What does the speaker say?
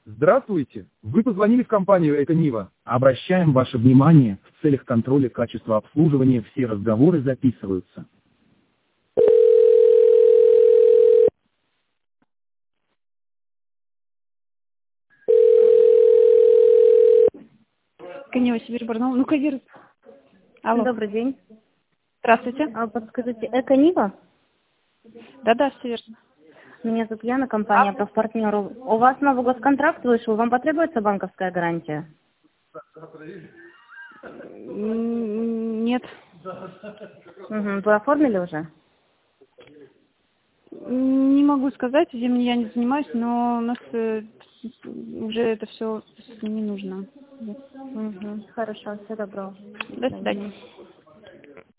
Здравствуйте! Вы позвонили в компанию «Эконива». Обращаем ваше внимание, в целях контроля качества обслуживания все разговоры записываются. Конева, Сибирь, Барнаул. Ну, Кадир. Алло. Добрый день. Здравствуйте. Подскажите, Эконива? Да-да, все верно. Меня зовут Яна, компания «Профпартнер». У вас новый госконтракт вышел, вам потребуется банковская гарантия? Нет. Угу. Вы оформили уже? Не могу сказать, зимней я не занимаюсь, но у нас уже это все не нужно. Угу. Хорошо, всего доброго. До свидания.